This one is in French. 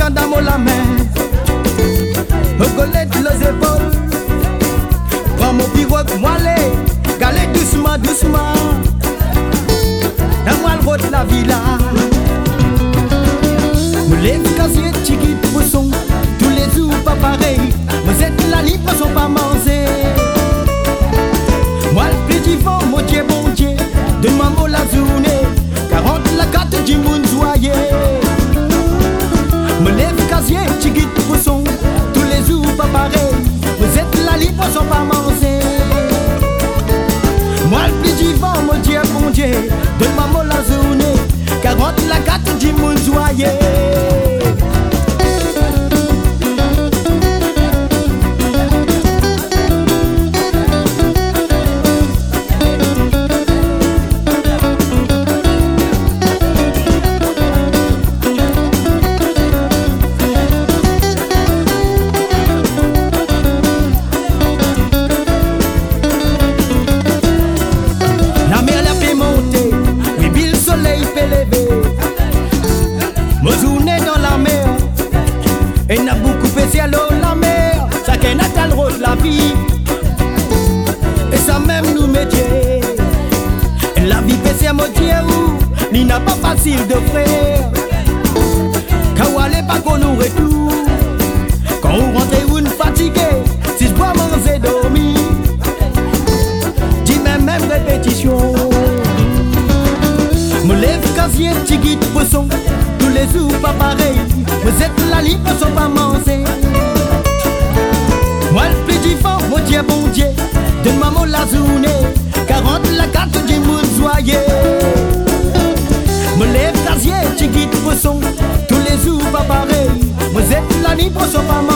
madame la main, me collette les épaules. Prends mon pirogue, moi les, galez doucement, doucement. Dans moi le route la villa. Me lève casier, tiki, poisson. Tous les jours pas pareil. Vous êtes la libre, poisson pas manger. Moi le plus vivant, mon Dieu, de maman la journée. 40 la carte du monde joyeux. Me lève casier, tiki, poisson. Tous les jours pas pareil. Vous êtes la libre, poisson pas manger. Moi le plus vivant, mon Dieu, de maman la journée. 40 la carte du monde joyeux. Et n'a beaucoup fait l'eau la mer, ça qu'est natal rose la vie. Et ça même nous métier. La vie fait c'est mon Dieu où, il n'a pas facile de faire. Quand on n'est pas qu'on nous retourne. Quand on rentre ou nous fatigué, si je bois manger dormir. Dis même répétition. Me lève casier, tigui de poisson. Tous les jours pas pareil. Vous êtes la libre, sont pas manger. Moi le plus vivant, mon Dieu, de maman la journée. 40 la carte du monde joyeux. Me lève casier, tigui de poisson. Tous les jours pas pareil. Vous êtes la libre, sont pas manger.